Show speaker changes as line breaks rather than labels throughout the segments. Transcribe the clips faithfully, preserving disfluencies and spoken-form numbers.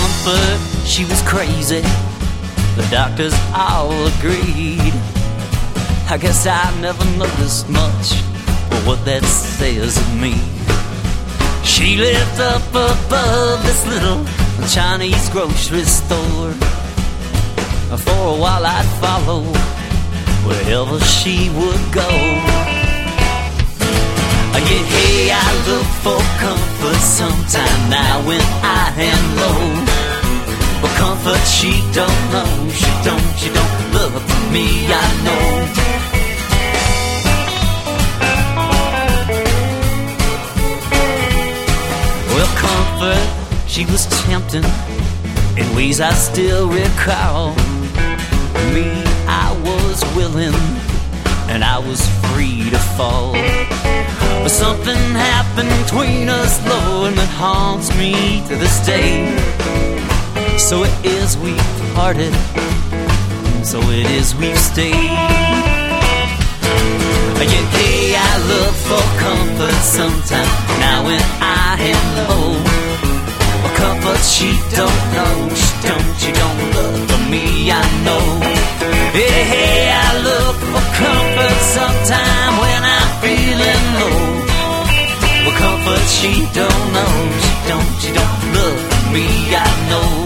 comfort, she was crazy. The doctors all agreed. I guess I never noticed much, but what that says of me. She lived up above this little Chinese grocery store. For a while I'd follow wherever she would go. Yeah, hey, I look for comfort sometime now when I am low. But comfort she don't know, she don't, she don't look for me, I know. Well, comfort, she was tempting in ways I still recall. Me, I was willing, and I was free to fall. But something happened between us, Lord, that haunts me to this day. So it is we've parted, so it is we've stayed. Yeah, hey, I look for comfort sometime now when I am low. But comfort she don't know, she don't, she don't look for me, I know. Hey, hey, I look for comfort sometime when I'm feeling low. Well, comfort she don't know, she don't, she don't look for me, I know.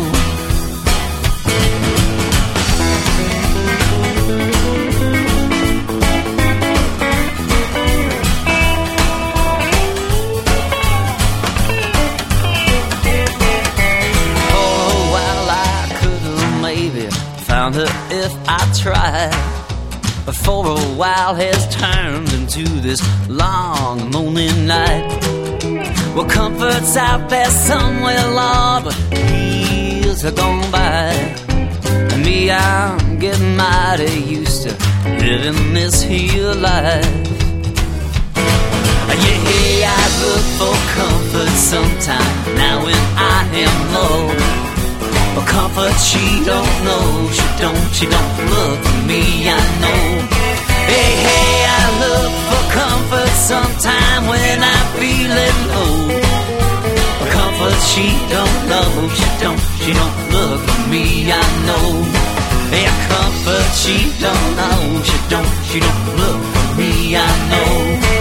Oh, well, I could have maybe found her if I tried. But for a while has turned into this long, lonely night. Well, comfort's out there somewhere, Lord, but years have gone by. And me, I'm getting mighty used to living this here life. Yeah, hey, I look for comfort sometime now when I am low. But comfort she don't know, she don't, she don't look for me, I know. Hey, hey, I look for comfort sometime when I'm feeling low. But comfort she don't know, she don't, she don't look for me, I know. Hey, comfort she don't know, she don't, she don't look for me, I know.